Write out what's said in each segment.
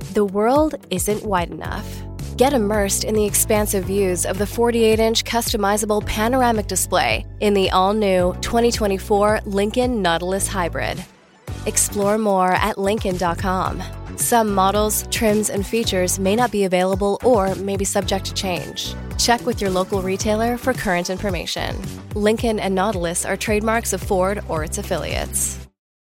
The world isn't wide enough. Get immersed in the expansive views of the 48-inch customizable panoramic display in the all-new 2024 Lincoln Nautilus Hybrid. Explore more at Lincoln.com. Some models, trims, and features may not be available or may be subject to change. Check with your local retailer for current information. Lincoln and Nautilus are trademarks of Ford or its affiliates.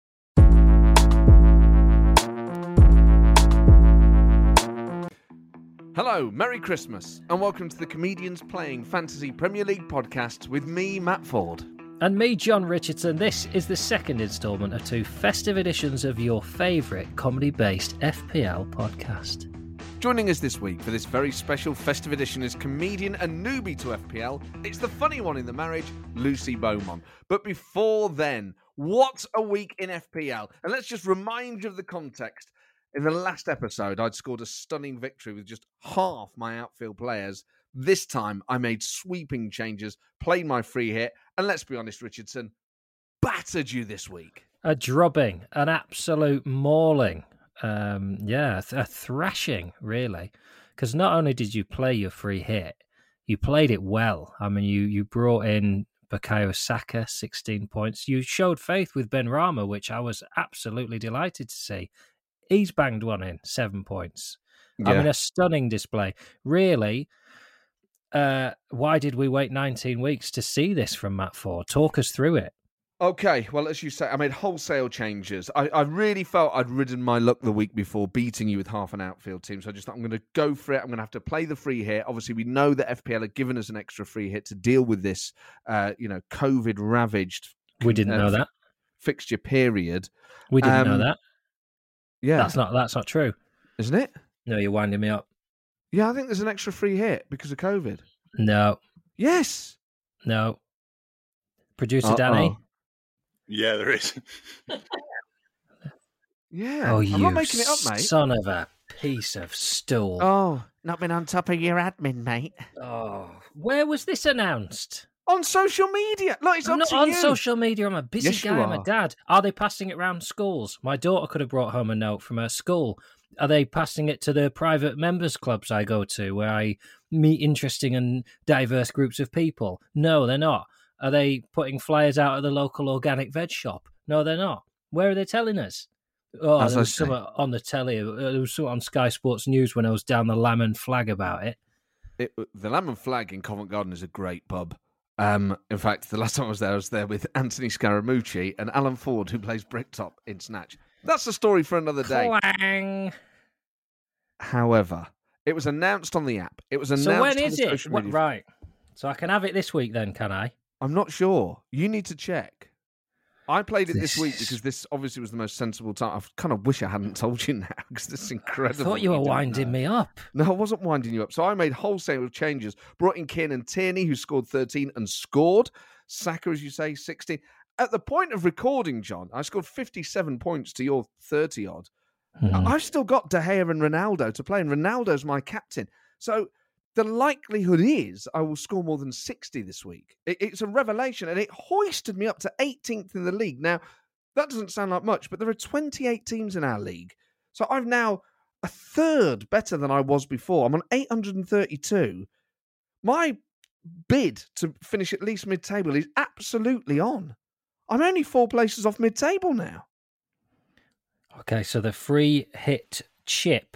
Hello, Merry Christmas, and welcome to the Comedians Playing Fantasy Premier League podcast with me, Matt Ford. And me, John Richardson. This is the second instalment of two festive editions of your favourite comedy-based FPL podcast. Joining us this week for this very special festive edition is comedian and newbie to FPL. It's the funny one in the marriage, Lucy Beaumont. But before then, what a week in FPL. And let's just remind you of the context. In the last episode, I'd scored a stunning victory with just half my outfield players. This time, I made sweeping changes, played my free hit, and let's be honest, Richardson, battered you this week. A drubbing, an absolute mauling. A thrashing, really. Because not only did you play your free hit, you played it well. I mean, you brought in Bukayo Saka, 16 points. You showed faith with Ben Rama, which I was absolutely delighted to see. He's banged one in, 7 points. Yeah. I mean, a stunning display. Really, why did we wait 19 weeks to see this from Matt Ford? Talk us through it. Okay, well, as you say, I made wholesale changes. I really felt I'd ridden my luck the week before beating you with half an outfield team, so I just thought I'm going to go for it. I'm going to have to play the free hit. Obviously, we know that FPL had given us an extra free hit to deal with this, COVID-ravaged... We didn't know that. Fixture period. We didn't know that. Yeah. That's not true. Isn't it? No, you're winding me up. Yeah, I think there's an extra free hit because of COVID. No. Yes. No. Producer Danny? Yeah, there is. Yeah. Oh, I'm not making it up, mate. Son of a piece of stool. Oh, not been on top of your admin, mate. Oh, where was this announced? On social media. Look, it's I'm up not to on you. social media. I'm a busy Yes, you guy. I'm are. a dad. Are they passing it around schools? My daughter could have brought home a note from her school. Are they passing it to the private members clubs I go to where I meet interesting and diverse groups of people? No, they're not. Are they putting flyers out at the local organic veg shop? No, they're not. Where are they telling us? Oh, As there I was say. something on the telly. There was something on Sky Sports News when I was down the Lamb and Flag about it. The Lamb and Flag in Covent Garden is a great pub. In fact, the last time I was there with Anthony Scaramucci and Alan Ford, who plays Bricktop in Snatch. That's a story for another day. Clang. However, it was announced on the app. It was announced So when on is the it? social media. Right. So I can have it this week then, can I? I'm not sure. You need to check. I played it this week because this obviously was the most sensible time. I kind of wish I hadn't told you now because this is I incredible. thought you were winding me up. No, I wasn't winding you up. So I made wholesale changes. Brought in Kieran Tierney, who scored 13 and scored. Saka, as you say, 16. At the point of recording, John, I scored 57 points to your 30-odd. I've still got De Gea and Ronaldo to play, and Ronaldo's my captain. So the likelihood is I will score more than 60 this week. It's a revelation, and it hoisted me up to 18th in the league. Now, that doesn't sound like much, but there are 28 teams in our league. So I've now a third better than I was before. I'm on 832. My bid to finish at least mid-table is absolutely on. I'm only 4 places off mid-table now. Okay, so the free hit chip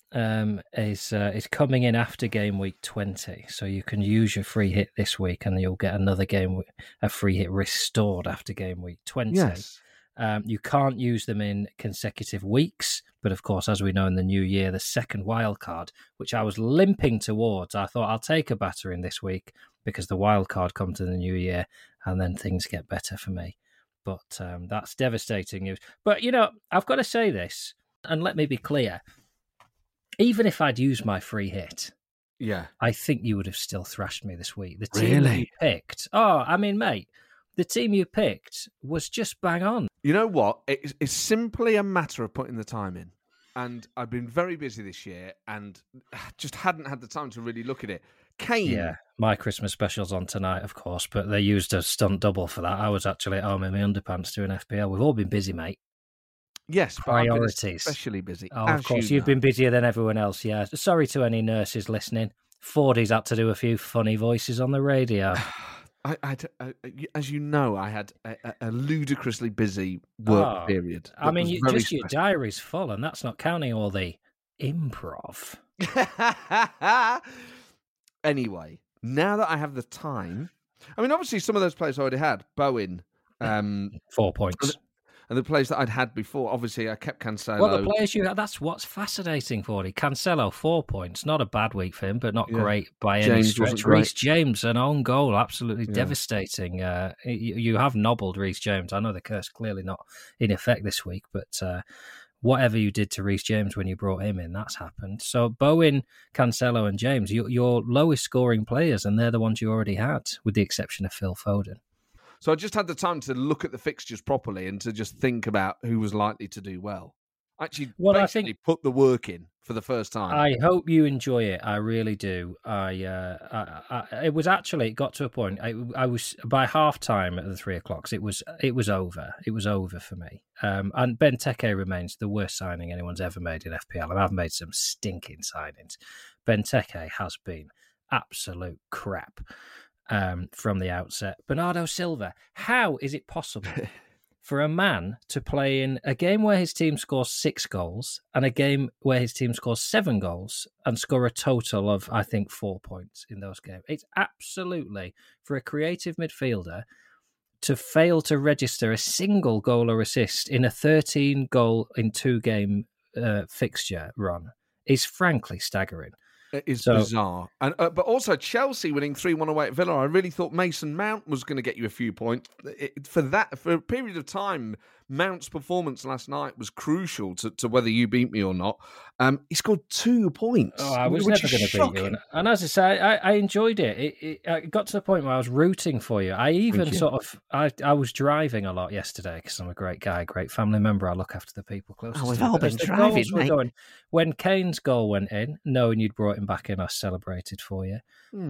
is coming in after game week 20. So you can use your free hit this week and you'll get another a free hit restored after game week 20. Yes. You can't use them in consecutive weeks, but of course, as we know in the new year, the second wild card, which I was limping towards, I thought I'll take a battering this week because the wild card comes to the new year and then things get better for me. But that's devastating news. But, I've got to say this, and let me be clear. Even if I'd used my free hit, I think you would have still thrashed me this week. The team you picked, mate, the team you picked was just bang on. You know what? It's simply a matter of putting the time in. And I've been very busy this year and just hadn't had the time to really look at it. Kane. Yeah, my Christmas special's on tonight, of course, but they used a stunt double for that. I was actually at home in my underpants doing FPL. We've all been busy, mate. Yes, but I've been priorities. especially busy. Oh, of course, you've been busier than everyone else. Yeah, sorry to any nurses listening. Fordy's had to do a few funny voices on the radio. As you know, I had a ludicrously busy work period. I mean, your diary's full, and that's not counting all the improv. Anyway, now that I have the time, I mean, obviously, some of those players I already had. Bowen, 4 points. And the players that I'd had before, obviously, I kept Cancelo. Well, the players you had, that's what's fascinating for you. Cancelo, 4 points. Not a bad week for him, but not great by any stretch. Reece James, an own goal, absolutely devastating. You have nobbled Reece James. I know the curse clearly not in effect this week, but whatever you did to Reece James when you brought him in, that's happened. So Bowen, Cancelo and James, your lowest scoring players, and they're the ones you already had, with the exception of Phil Foden. So I just had the time to look at the fixtures properly and to just think about who was likely to do well. Actually, I think put the work in for the first time. I hope you enjoy it. I really do. It was actually, it got to a point. I was by half time at the 3 o'clock. It was over. It was over for me. And Benteke remains the worst signing anyone's ever made in FPL. And I've made some stinking signings. Benteke has been absolute crap. From the outset. Bernardo Silva, how is it possible for a man to play in a game where his team scores 6 goals and a game where his team scores 7 goals and score a total of, I think, 4 points in those games? It's absolutely, for a creative midfielder, to fail to register a single goal or assist in a 13 goal in 2 game fixture run is frankly staggering. It is bizarre. And but also Chelsea winning 3-1 away at Villa. I really thought Mason Mount was going to get you a few points. For a period of time, Mount's performance last night was crucial to whether you beat me or not. He scored 2 points. Oh, I was never going to beat you. And as I say, I enjoyed it. It got to the point where I was rooting for you. I even I was driving a lot yesterday because I'm a great guy, great family member. I look after the people closest. We've all been driving, mate. When Kane's goal went in, knowing you'd brought him back in, I celebrated for you.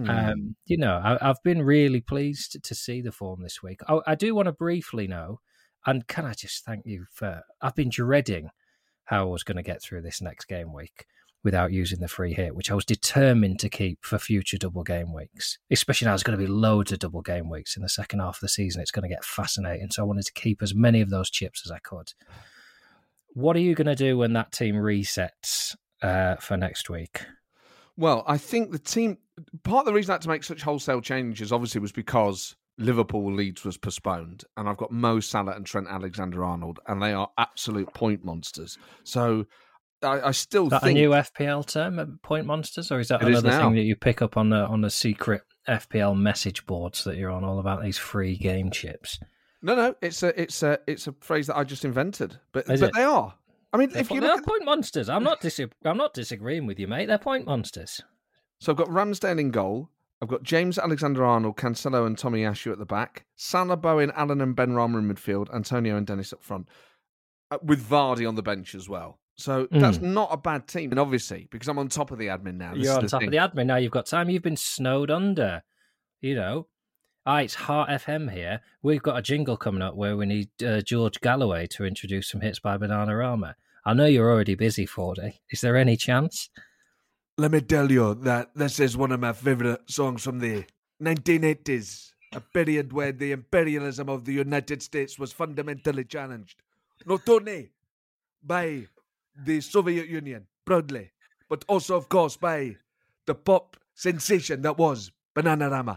I've been really pleased to see the form this week. I do want to briefly know, and can I just thank you for... I've been dreading how I was going to get through this next game week without using the free hit, which I was determined to keep for future double game weeks, especially now there's going to be loads of double game weeks in the second half of the season. It's going to get fascinating. So I wanted to keep as many of those chips as I could. What are you going to do when that team resets for next week? Well, I think the team... Part of the reason I had to make such wholesale changes, obviously, was because Liverpool-Leeds was postponed, and I've got Mo Salah and Trent Alexander-Arnold, and they are absolute point monsters. So I still think... Is that a new FPL term, point monsters, or is that another thing that you pick up on the secret FPL message boards that you're on, all about these free game chips? No, it's a phrase that I just invented, but they are. I mean, they're point monsters. I'm not disagreeing with you, mate. They're point monsters. So I've got Ramsdale in goal. I've got James Alexander-Arnold, Cancelo and Tomiyasu at the back. Salah, Bowen, Allen and Benrahma in midfield. Antonio and Dennis up front. With Vardy on the bench as well. So that's not a bad team. And obviously, because I'm on top of the admin now. You're on top of the admin now. You've got time. You've been snowed under. You know. It's Heart FM here. We've got a jingle coming up where we need George Galloway to introduce some hits by Bananarama. I know you're already busy, Fordy. Is there any chance? Let me tell you that this is one of my favourite songs from the 1980s, a period where the imperialism of the United States was fundamentally challenged, not only by the Soviet Union, proudly, but also, of course, by the pop sensation that was Bananarama.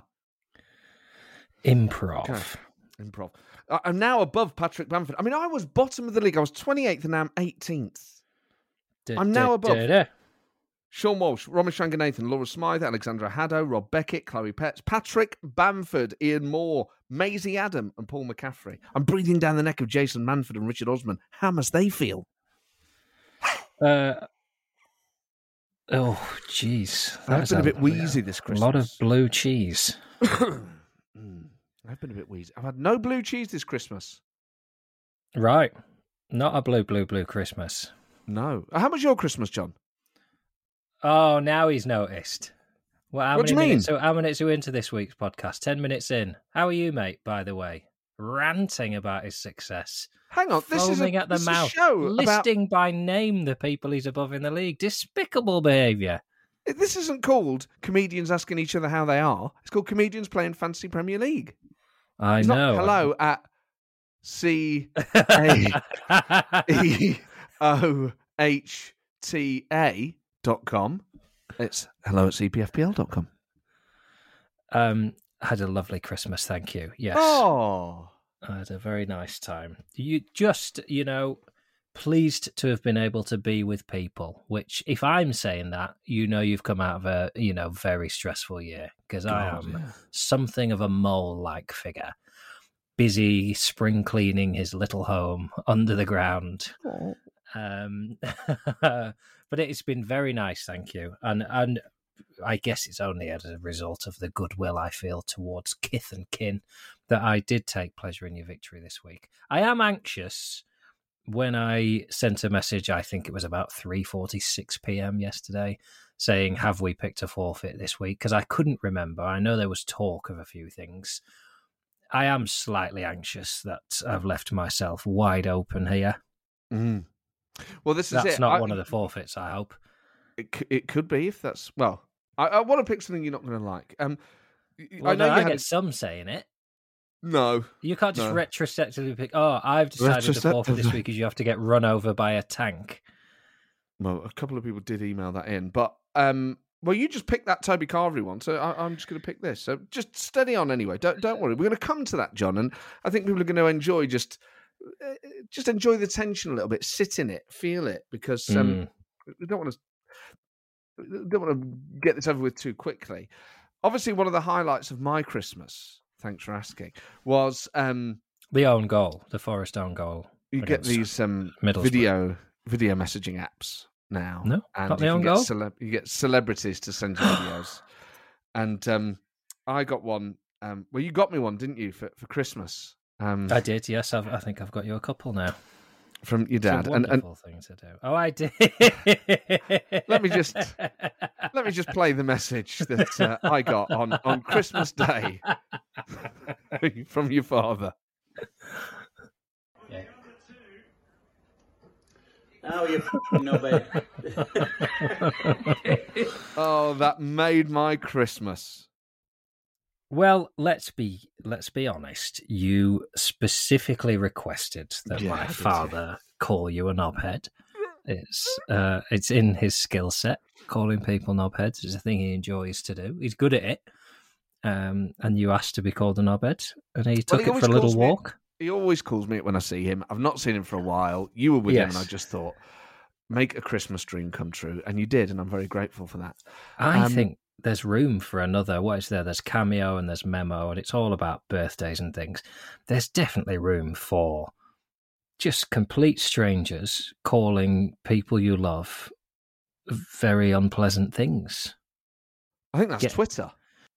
Improv. Okay. Improv. I'm now above Patrick Bamford. I mean, I was bottom of the league. I was 28th and now I'm 18th. I'm now above Sean Walsh, Romesh Ranganathan, Laura Smythe, Alexandra Haddo, Rob Beckett, Chloe Petts, Patrick Bamford, Ian Moore, Maisie Adam and Paul McCaffrey. I'm breathing down the neck of Jason Manford and Richard Osman. How must they feel? Oh, jeez. I've been a bit wheezy this Christmas. A lot of blue cheese. I've been a bit wheezy. I've had no blue cheese this Christmas. Right. Not a blue Christmas. No. How much your Christmas, John? Oh, now he's noticed. Well, what do you mean? How many minutes are we into this week's podcast? 10 minutes in. How are you, mate, by the way? ranting about his success. Hang on, this is Foaming at the a mouth, show listing by name the people he's above in the league. Despicable behaviour. This isn't called comedians asking each other how they are. It's called comedians playing fantasy Premier League. I It's know. not hello at CAEOHTA.com. It's hello at CPFPL.com. Had a lovely Christmas, thank you. Yes. Oh. I had a very nice time. You just, pleased to have been able to be with people, which if I'm saying that, you've come out of a, very stressful year, because I am something of a mole-like figure, busy spring cleaning his little home under the ground. But it's been very nice, thank you. And I guess it's only as a result of the goodwill I feel towards kith and kin that I did take pleasure in your victory this week. I am anxious. When I sent a message, I think it was about 3:46 p.m. yesterday, saying, have we picked a forfeit this week? Because I couldn't remember. I know there was talk of a few things. I am slightly anxious that I've left myself wide open here. Mm. Well, this is That's it. not one of the forfeits, I hope. It could be if that's... Well, I want to pick something you're not going to like. Well, I know I you get some saying it. No. You can't just No. retrospectively pick, I've decided the forfeit this week is you have to get run over by a tank. Well, a couple of people did email that in, but you just picked that Toby Carvery one, so I'm just going to pick this. So just steady on anyway. Don't worry. We're going to come to that, John, and I think people are going to enjoy just enjoy the tension a little bit, sit in it, feel it, because we don't want to get this over with too quickly. Obviously, one of the highlights of my Christmas, thanks for asking, was the own goal, the Forest own goal. You get these video messaging apps now. No, and not the own goal. You get celebrities to send you videos, and I got one. Well, you got me one, didn't you, for Christmas? I did. Yes, I think I've got you a couple now. From your dad, it's a wonderful thing to do. Oh, I did. let me just play the message that I got on Christmas Day from your father. Yeah. Oh, you knobhead. Oh, that made my Christmas. Well, let's be honest. You specifically requested that my father call you a knobhead. It's in his skill set. Calling people knobheads is a thing he enjoys to do. He's good at it. And you asked to be called a knobhead, and he took it for a little walk. He always calls me it when I see him. I've not seen him for a while. You were with him, and I just thought, make a Christmas dream come true, and you did, and I'm very grateful for that. I think there's room for another. What is there? There's Cameo and there's Memo, and it's all about birthdays and things. There's definitely room for just complete strangers calling people you love very unpleasant things. I think that's Twitter.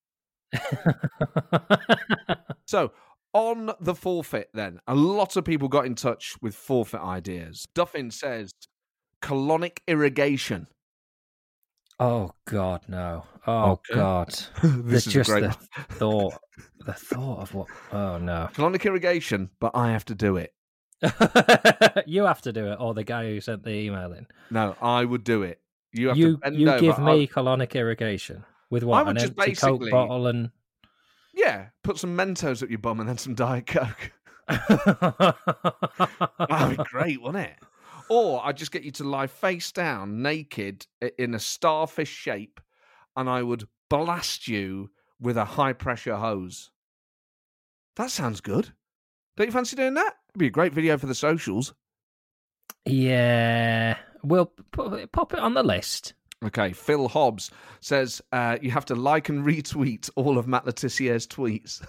So, on the forfeit then, a lot of people got in touch with forfeit ideas. Duffin says, colonic irrigation. Oh God, no! Oh okay. God, this is just great. The thought of what? Oh no! Colonic irrigation, but I have to do it. You have to do it, or the guy who sent the email in. No, I would do it. You have to bend you over. give me colonic irrigation with what? I would an just empty Coke bottle and put some Mentos up your bum and then some Diet Coke. That'd be great, wouldn't it? Or I'd just get you to lie face down, naked, in a starfish shape, and I would blast you with a high-pressure hose. That sounds good. Don't you fancy doing that? It'd be a great video for the socials. Yeah. We'll pop it on the list. Okay, Phil Hobbs says you have to like and retweet all of Matt Letizier's tweets.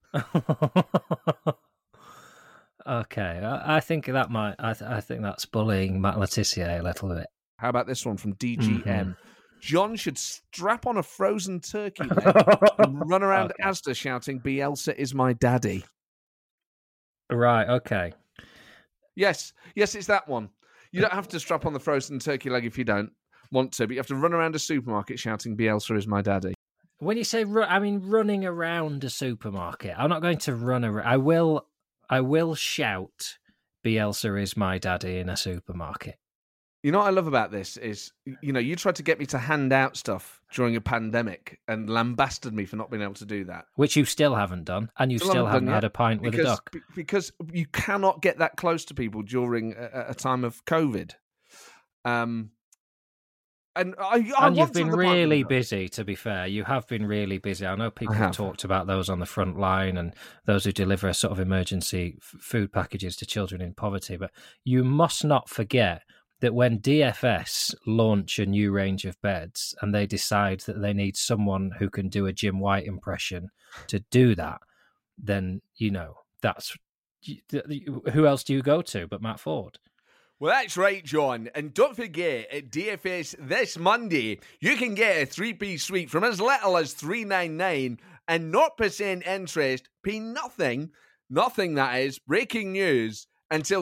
Okay, I think that might. I think that's bullying Matt Letizier a little bit. How about this one from DGM? Mm-hmm. John should strap on a frozen turkey leg and run around Asda shouting, "Bielsa is my daddy." Right. Okay. Yes, it's that one. You don't have to strap on the frozen turkey leg if you don't want to, but you have to run around a supermarket shouting, "Bielsa is my daddy." When you say, running around a supermarket, I'm not going to run around. I will I will shout, Bielsa is my daddy in a supermarket. You know what I love about this is, you tried to get me to hand out stuff during a pandemic and lambasted me for not being able to do that. Which you still haven't done, and you still haven't had a pint with a duck. Because you cannot get that close to people during a time of COVID. And you've been really busy, to be fair. You have been really busy. I know people have talked about those on the front line and those who deliver sort of emergency food packages to children in poverty. But you must not forget that when DFS launch a new range of beds and they decide that they need someone who can do a Jim White impression to do that, then, that's... Who else do you go to but Matt Ford? Well, that's right, John. And don't forget, at DFS this Monday, you can get a three-piece suite from as little as $399 and 0% interest, pay nothing that is, breaking news, until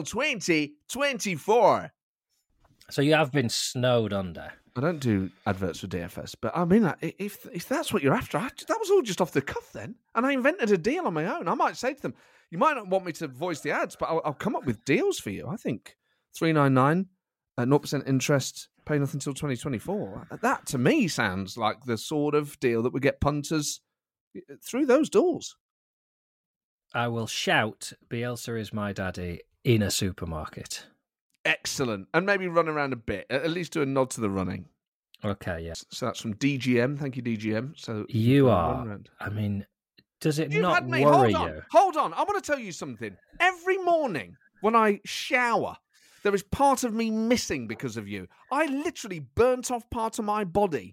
2024. So you have been snowed under. I don't do adverts for DFS, but I mean, if that's what you're after, that was all just off the cuff then. And I invented a deal on my own. I might say to them, you might not want me to voice the ads, but I'll come up with deals for you. I think $399 at 0% interest, pay nothing until 2024. That, to me, sounds like the sort of deal that would get punters through those doors. I will shout, Bielsa is my daddy, in a supermarket. Excellent. And maybe run around a bit. At least do a nod to the running. Okay, yeah. So that's from DGM. Thank you, DGM. So you are. I mean, does it not worry you? Hold on. I want to tell you something. Every morning when I shower, there is part of me missing because of you. I literally burnt off part of my body.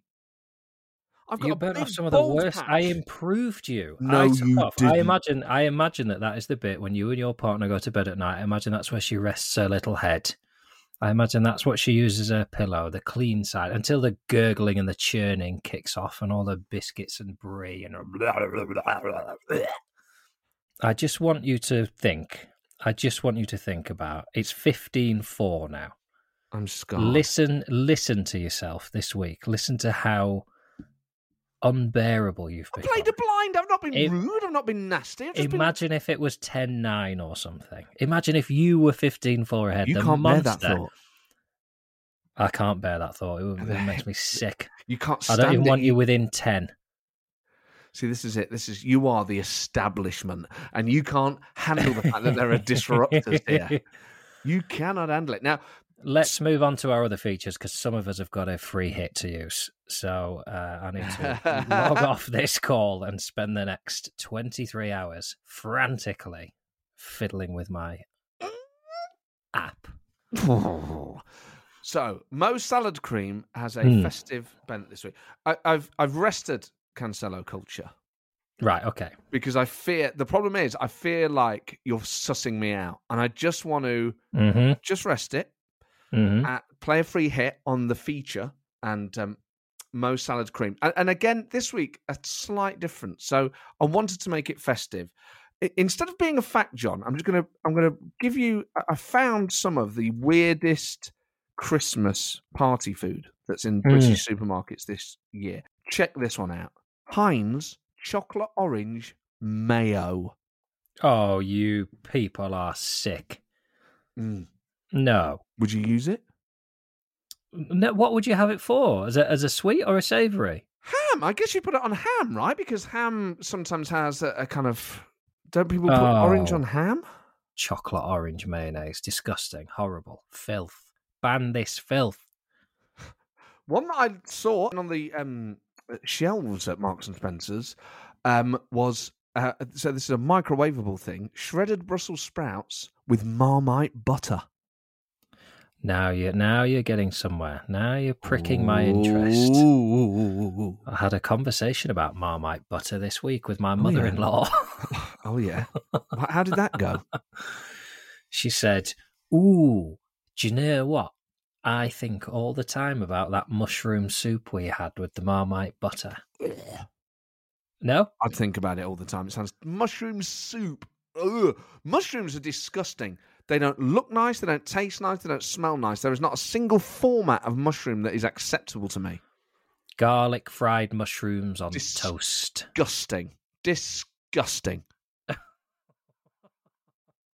You burnt off some of the worst. Patch. I improved you. No, you didn't. I imagine that is the bit when you and your partner go to bed at night. I imagine that's where she rests her little head. I imagine that's what she uses as her pillow, the clean side, until the gurgling and the churning kicks off and all the biscuits and brie and blah, blah, blah, blah. I just want you to think about it's 15-4 now. I'm scarred. Listen to yourself this week. Listen to how unbearable you've become. I played a blind. I've not been rude. I've not been nasty. Imagine if it was 10-9 or something. Imagine if you were 15-4 ahead. You the can't monster, bear that thought. I can't bear that thought. It makes me sick. You can't. I don't even want you within 10. See, this is it. You are the establishment, and you can't handle the fact that there are disruptors here. You cannot handle it. Now, let's move on to our other features because some of us have got a free hit to use. So I need to log off this call and spend the next 23 hours frantically fiddling with my app. So, Mo Salad Cream has a festive bent this week. I've rested Cancelo culture. Right, okay. Because I fear like you're sussing me out. And I just want to just rest it, play a free hit on the feature and Mo Salad Cream. And again, this week, a slight difference. So I wanted to make it festive. Instead of being a fact, John, I'm going to give you, I found some of the weirdest Christmas party food that's in British supermarkets this year. Check this one out. Heinz chocolate orange mayo. Oh, you people are sick. No. Would you use it? No, what would you have it for? As a sweet or a savoury? Ham. I guess you put it on ham, right? Because ham sometimes has a kind of... Don't people put orange on ham? Chocolate orange mayonnaise. Disgusting. Horrible. Filth. Ban this filth. One that I saw on the shelves at Marks and Spencer's was... so this is a microwavable thing. Shredded Brussels sprouts with Marmite butter. Now you're getting somewhere. Now you're pricking my interest. Ooh. I had a conversation about Marmite butter this week with my mother-in-law. Oh, yeah. How did that go? She said, ooh, do you know what? I think all the time about that mushroom soup we had with the Marmite butter. No? I'd think about it all the time. It sounds mushroom soup. Ugh. Mushrooms are disgusting. They don't look nice, they don't taste nice, they don't smell nice. There is not a single format of mushroom that is acceptable to me. Garlic fried mushrooms on toast. Disgusting.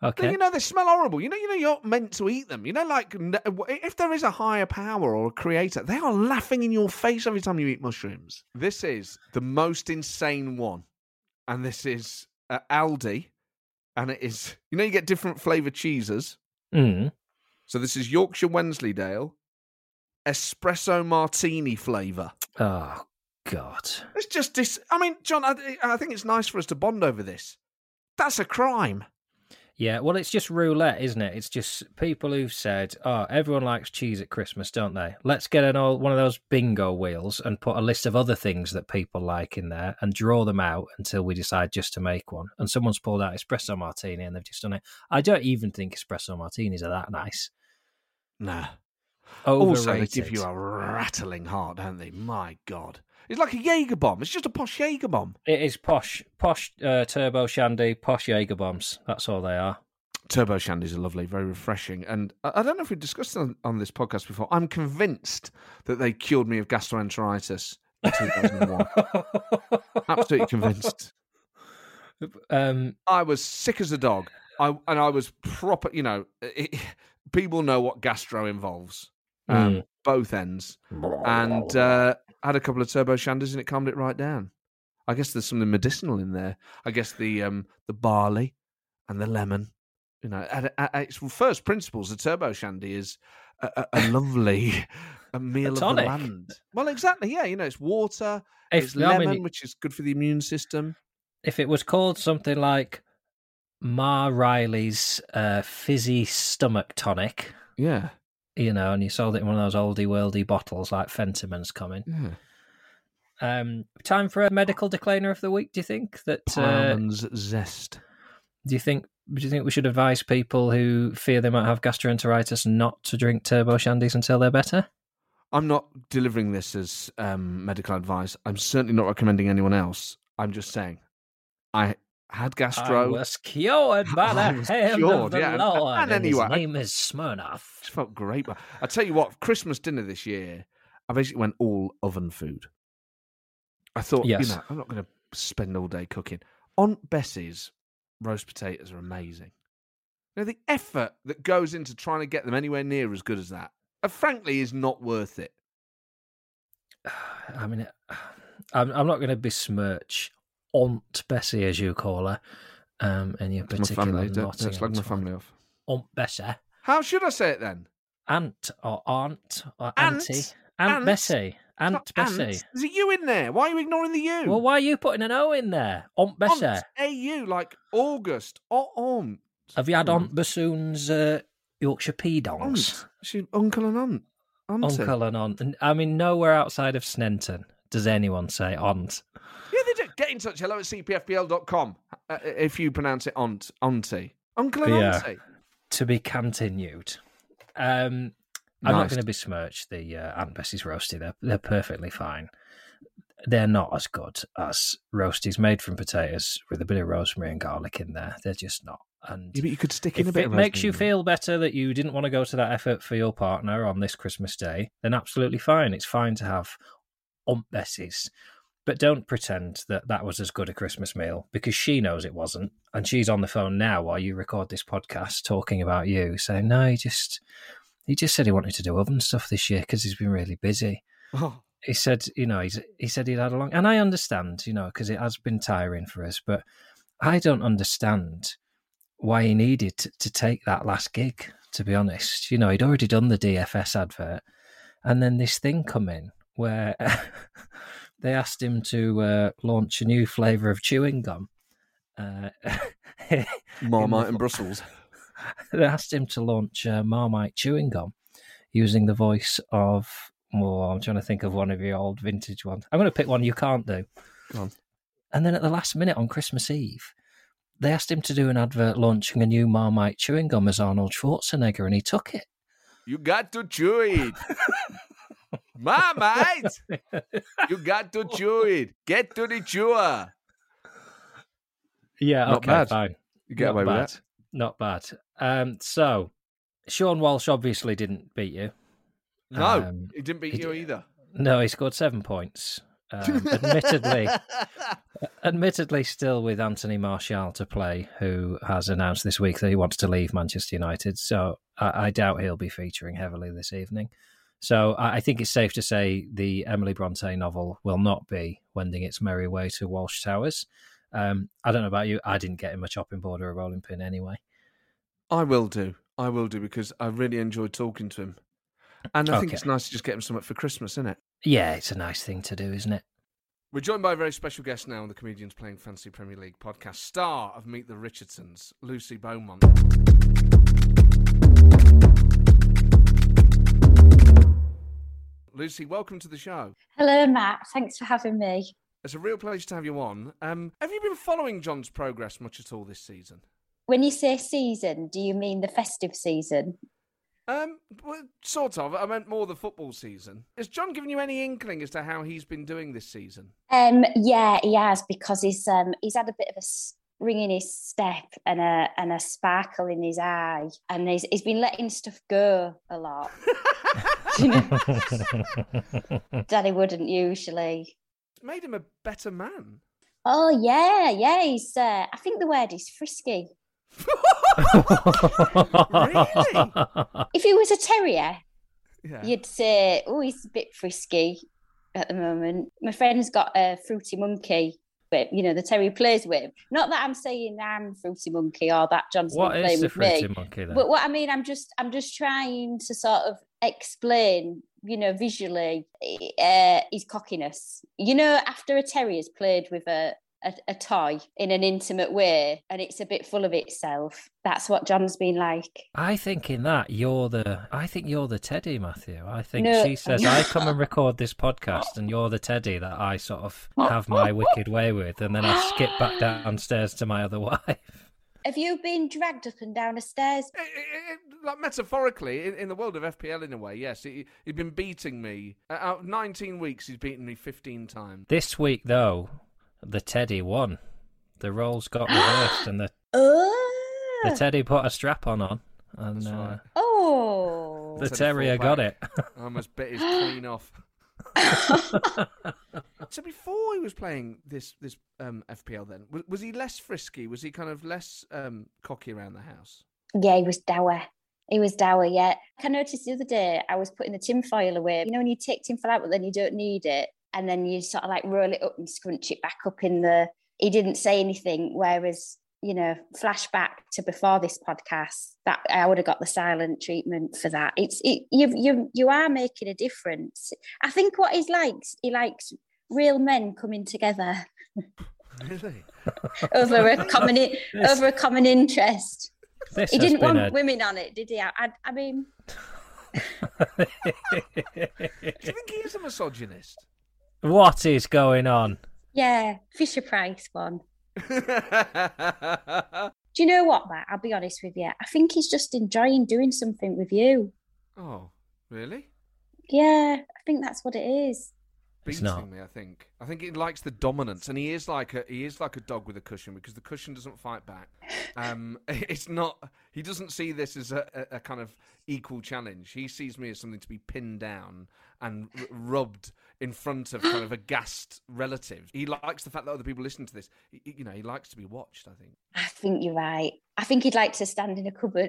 Okay. They smell horrible. You're not meant to eat them. Like if there is a higher power or a creator, they are laughing in your face every time you eat mushrooms. This is the most insane one. And this is Aldi. And it is, you get different flavoured cheeses. Mm. So this is Yorkshire Wensleydale espresso martini flavour. Oh, God. It's just this. I mean, John, I think it's nice for us to bond over this. That's a crime. Yeah, well, it's just roulette, isn't it? It's just people who've said, oh, everyone likes cheese at Christmas, don't they? Let's get one of those bingo wheels and put a list of other things that people like in there and draw them out until we decide just to make one. And someone's pulled out espresso martini and they've just done it. I don't even think espresso martinis are that nice. Nah. Overrated. Also, they give you a rattling heart, don't they? My God. It's like a Jaeger bomb. It's just a posh Jaeger bomb. It is posh Turbo Shandy, posh Jaeger bombs. That's all they are. Turbo Shandies are lovely, very refreshing. And I don't know if we've discussed it on this podcast before. I'm convinced that they cured me of gastroenteritis in 2001. Absolutely convinced. I was sick as a dog. I was proper, people know what gastro involves. Both ends. And had a couple of Turbo Shandies and it calmed it right down. I guess there's something medicinal in there. I guess the barley and the lemon. At its first principles, the Turbo Shandy is a lovely meal of the land. Well, exactly. Yeah, it's water, it's lemon, which is good for the immune system. If it was called something like Ma Riley's fizzy stomach tonic, yeah, and you sold it in one of those oldie worldy bottles like Fentiman's coming. Yeah. Time for a medical decliner of the week. Do you think that Parman's zest? Do you think we should advise people who fear they might have gastroenteritis not to drink Turbo Shandies until they're better? I'm not delivering this as medical advice. I'm certainly not recommending anyone else. I'm just saying, I had gastro. I was cured by the hand of the Lord. And anyway, his name is Smirnoff. It felt great. But I tell you what, Christmas dinner this year, I basically went all oven food. I thought, I'm not going to spend all day cooking. Aunt Bessie's roast potatoes are amazing. The effort that goes into trying to get them anywhere near as good as that, frankly, is not worth it. I mean, I'm not going to besmirch Aunt Bessie, as you call her, and your particular Nottingham. Don't slag my family off. Aunt Bessie. How should I say it then? Aunt or aunt or auntie? Aunt Bessie. Aunt Bessie. Is it you in there? Why are you ignoring the U? Well, why are you putting an O in there? Aunt Bessie. Aunt, A-U, like August. Aunt. Have you had Aunt Bassoon's Yorkshire Pedongs? She's uncle and aunt. Auntie. Uncle and aunt. And, I mean, nowhere outside of Snenton does anyone say aunt. Yeah, they do. Get in touch. hello@cpfpl.com if you pronounce it aunt. Auntie. Uncle and auntie. To be continued. I'm not going to besmirch the Aunt Bessie's roasty. They're perfectly fine. They're not as good as roasties made from potatoes with a bit of rosemary and garlic in there. They're just not. And but you could stick in a bit if it makes you feel better that you didn't want to go to that effort for your partner on this Christmas Day, then absolutely fine. It's fine to have Aunt Bessie's. But don't pretend that that was as good a Christmas meal, because she knows it wasn't. And she's on the phone now while you record this podcast talking about you, saying, no, he just said he wanted to do oven stuff this year because he's been really busy. Oh. He said, he said he'd had a long... And I understand, because it has been tiring for us, but I don't understand why he needed to take that last gig, to be honest. He'd already done the DFS advert, and then this thing come in where they asked him to launch a new flavour of chewing gum. Marmite in Brussels. They asked him to launch Marmite chewing gum using the voice of... Well, I'm trying to think of one of your old vintage ones. I'm going to pick one you can't do. Go on. And then at the last minute on Christmas Eve, they asked him to do an advert launching a new Marmite chewing gum as Arnold Schwarzenegger, and he took it. You got to chew it. Marmite! You got to chew it. Get to the chewer. Yeah, Not okay, bad. fine. You get away with that. Not bad. So, Sean Walsh obviously didn't beat you. No, he didn't beat you either. No, he scored 7 points. Admittedly, Admittedly, still with Anthony Martial to play, who has announced this week that he wants to leave Manchester United. So I doubt he'll be featuring heavily this evening. So I think it's safe to say the Emily Bronte novel will not be wending its merry way to Walsh Towers. I don't know about you. I didn't get him a chopping board or a rolling pin anyway. I will do because I really enjoyed talking to him. And I think it's nice to just get him something for Christmas, isn't it? Yeah, it's a nice thing to do, isn't it? We're joined by a very special guest now on the Comedians Playing Fantasy Premier League podcast, star of Meet the Richardsons, Lucy Beaumont. Lucy, welcome to the show. Hello, Matt. Thanks for having me. It's a real pleasure to have you on. Have you been following John's progress much at all this season? When you say season, do you mean the festive season? Well, sort of. I meant more the football season. Has John given you any inkling as to how he's been doing this season? Yeah, he has, because he's had a bit of a ring in his step and a sparkle in his eye, and he's been letting stuff go a lot. You know? Daddy wouldn't usually. It's made him a better man. Oh yeah. He's. I think the word is frisky. Really? If he was a terrier, Yeah. you'd say, "Oh, he's a bit frisky at the moment." My friend's got a fruity monkey, but the terrier plays with him. Not that I'm saying I'm fruity monkey or that John's What playing is the with me. fruity monkey then? But what I mean, I'm just trying to sort of explain, visually, his cockiness. After a terrier's played with a toy in an intimate way and it's a bit full of itself, that's what John's been like. I think you're the Teddy, Matthew. I think No. she says, I come and record this podcast and you're the Teddy that I sort of have my wicked way with, and then I skip back downstairs to my other wife. Have you been dragged up and down the stairs? Like metaphorically, in the world of FPL, in a way, yes. He's been beating me. Out of 19 weeks, he's beaten me 15 times. This week, though, the Teddy won. The roles got reversed and the Teddy put a strap on, and That's right. Oh. the Teddy terrier fought got back. it. I almost bit his clean off. So before he was playing this FPL, then was he less frisky? Was he kind of less cocky around the house? Yeah, he was dour. Yeah. I noticed the other day I was putting the tinfoil away. When you take tinfoil out, but then you don't need it, and then you sort of like roll it up and scrunch it back up in the... He didn't say anything, whereas, flashback to before this podcast, that I would have got the silent treatment for that. You are making a difference. I think what he likes real men coming together. Really? over a common interest. He didn't want women on it, did he? I mean... Do you think he is a misogynist? What is going on? Yeah, Fisher-Price one. Do you know what, Matt? I'll be honest with you. I think he's just enjoying doing something with you. Oh, really? Yeah, I think that's what it is. Beating me, I think. I think he likes the dominance, and he is like a dog with a cushion, because the cushion doesn't fight back. It's not. He doesn't see this as a kind of equal challenge. He sees me as something to be pinned down and rubbed in front of kind of aghast relatives. He likes the fact that other people listen to this. He likes to be watched, I think. I think you're right. I think he'd like to stand in a cupboard.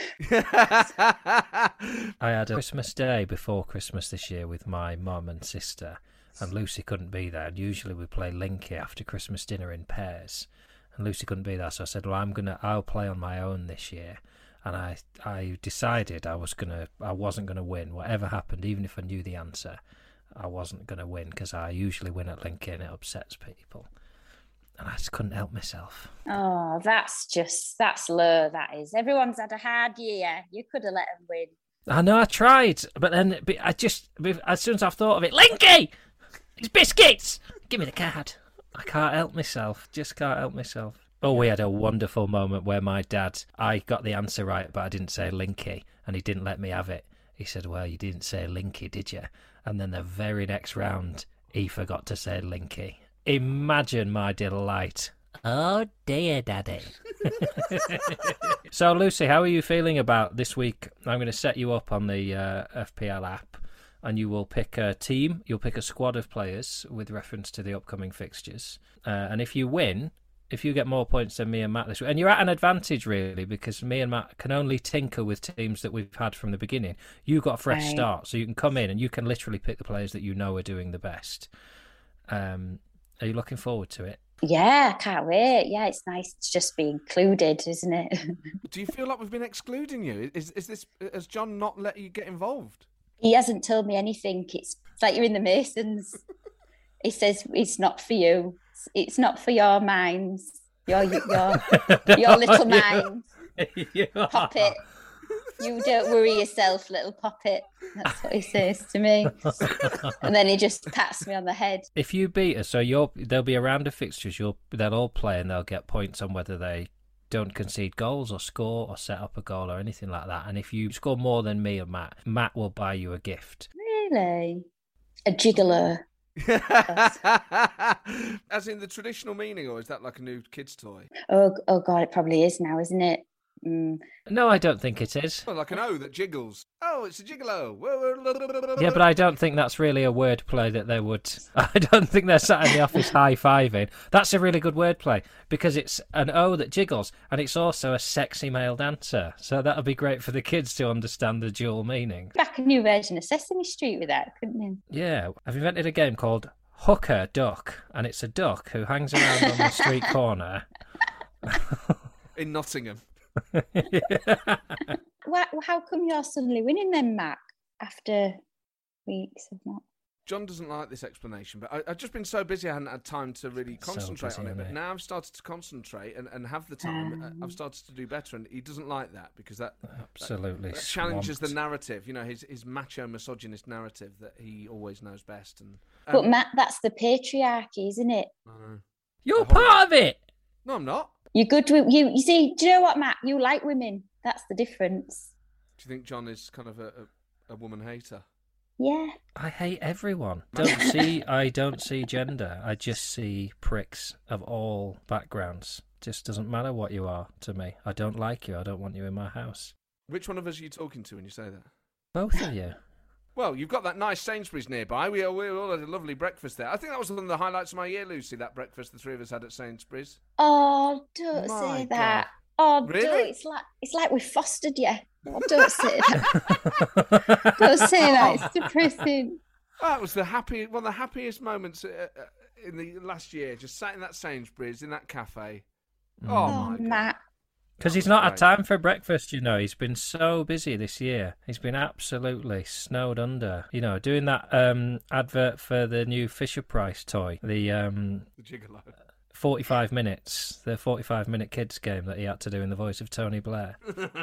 I had a Christmas day before Christmas this year with my mum and sister, and Lucy couldn't be there. And usually we play Linky after Christmas dinner in pairs, and Lucy couldn't be there, so I said, well, I'll play on my own this year. And I decided I wasn't gonna win. Whatever happened, even if I knew the answer, I wasn't gonna win, because I usually win at Linky and it upsets people. And I just couldn't help myself. Oh, that's low, that is. Everyone's had a hard year. You could have let them win. I know, I tried, but then as soon as I've thought of it, Linky! It's biscuits! Give me the card. I can't help myself. Just can't help myself. Oh, we had a wonderful moment where I got the answer right, but I didn't say Linky, and he didn't let me have it. He said, well, you didn't say Linky, did you? And then the very next round, he forgot to say Linky. Imagine my delight. Oh, dear, Daddy. So, Lucy, how are you feeling about this week? I'm going to set you up on the FPL app. and you will pick a team. You'll pick a squad of players with reference to the upcoming fixtures. And if you win, if you get more points than me and Matt this week, and you're at an advantage really, because me and Matt can only tinker with teams that we've had from the beginning. You got a fresh start, so you can come in and you can literally pick the players that you know are doing the best. Are you looking forward to it? Yeah, I can't wait. Yeah, it's nice to just be included, isn't it? Do you feel like we've been excluding you? Has John not let you get involved? He hasn't told me anything. It's like you're in the Masons. He says it's not for you. It's not for your minds. Your little minds. Poppet. You don't worry yourself, little poppet. That's what he says to me. And then he just pats me on the head. If you beat us, so there'll be a round of fixtures. They'll all play and they'll get points on whether they don't concede goals or score or set up a goal or anything like that. And if you score more than me and Matt will buy you a gift. Really? A gigolo. As in the traditional meaning, or is that like a new kid's toy? Oh God, it probably is now, isn't it? Mm. No, I don't think it is. Well, like an O that jiggles. Oh, it's a gigolo. Yeah, but I don't think that's really a wordplay that they would... I don't think they're sat in the office high-fiving. That's a really good wordplay, because it's an O that jiggles, and it's also a sexy male dancer. So that would be great for the kids to understand the dual meaning. Back a new version of Sesame Street with that, couldn't you? Yeah, I've invented a game called Hooker Duck, and it's a duck who hangs around on the street corner. In Nottingham. How come you're suddenly winning then, Mac, after weeks of not? John doesn't like this explanation, but I've just been so busy I hadn't had time to really concentrate on it. But now I've started to concentrate and have the time. I've started to do better, and he doesn't like that because that challenges the narrative. You know, his macho misogynist narrative that he always knows best. And but Matt, that's the patriarchy, isn't it? I know. You're part of it. No, I'm not. You're good with you. You see, do you know what, Matt? You like women. That's the difference. Do you think John is kind of a woman hater? Yeah. I hate everyone. I don't see gender. I just see pricks of all backgrounds. Just doesn't matter what you are to me. I don't like you. I don't want you in my house. Which one of us are you talking to when you say that? Both of you. Well, you've got that nice Sainsbury's nearby. We all had a lovely breakfast there. I think that was one of the highlights of my year, Lucy, that breakfast the three of us had at Sainsbury's. Oh, don't say that. Oh, really? Don't. It's like we fostered you. Oh, don't say that. Don't say that. It's depressing. That was one of the happiest moments in the last year. Just sat in that Sainsbury's, in that cafe. Oh, my God. Matt. Because he's not had time for breakfast, you know. He's been so busy this year. He's been absolutely snowed under. You know, doing that advert for the new Fisher-Price toy. The Gigolo. 45 minutes. The 45-minute kids game that he had to do in the voice of Tony Blair.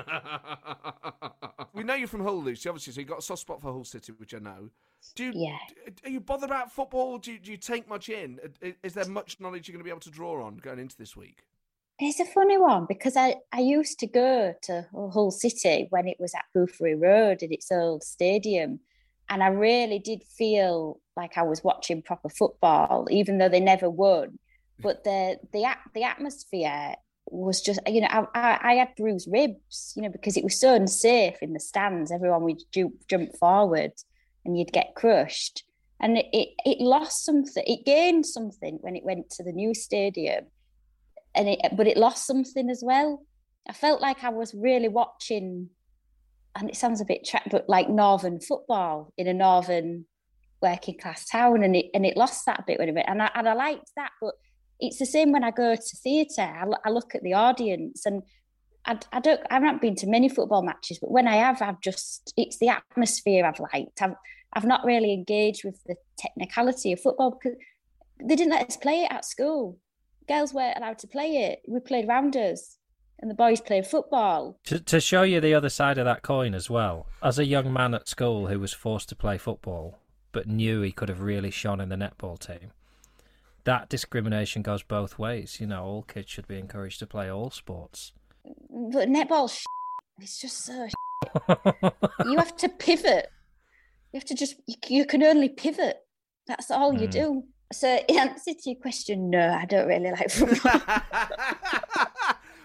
We know you're from Hull, Lucy, obviously, so you've got a soft spot for Hull City, which I know. Are you bothered about football? Do you take much in? Is there much knowledge you're going to be able to draw on going into this week? It's a funny one because I used to go to Hull City when it was at Boothbury Road in its old stadium. And I really did feel like I was watching proper football, even though they never won. But the atmosphere was just, you know, I had bruised ribs, you know, because it was so unsafe in the stands. Everyone would jump forward and you'd get crushed. And it lost something. It gained something when it went to the new stadium. But it lost something as well. I felt like I was really watching, and it sounds a bit but like northern football in a northern working class town, and it lost that a bit when it went. And I liked that, but it's the same when I go to theatre. I look at the audience, and I've not been to many football matches, but when I have, it's the atmosphere I've liked. I've not really engaged with the technicality of football because they didn't let us play it at school. Girls weren't allowed to play it. We played rounders and the boys played football. To show you the other side of that coin as well, as a young man at school who was forced to play football but knew he could have really shone in the netball team, that discrimination goes both ways. You know, all kids should be encouraged to play all sports. But netball's it's just so You have to pivot. You have to you can only pivot. That's all you do. So in answer to your question, no, I don't really like football.